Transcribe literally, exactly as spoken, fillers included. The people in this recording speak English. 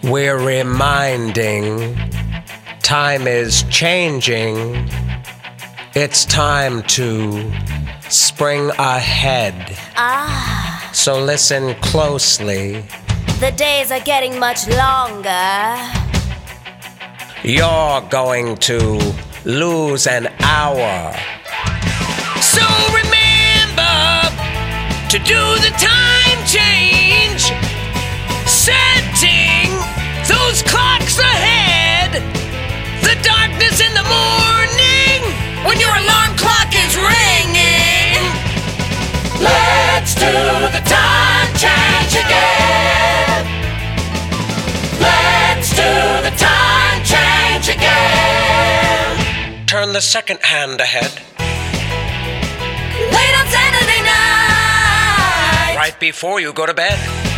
We're reminding time is changing. It's time to spring ahead. Ah. So listen closely. The days are getting much longer. You're going to lose an hour. So remember to do the time change. Setting those clocks ahead. The darkness in the morning when your alarm clock is ringing. Let's do the time change again. Let's do the time change again. Turn the second hand ahead. Late on Saturday night. Right before you go to bed.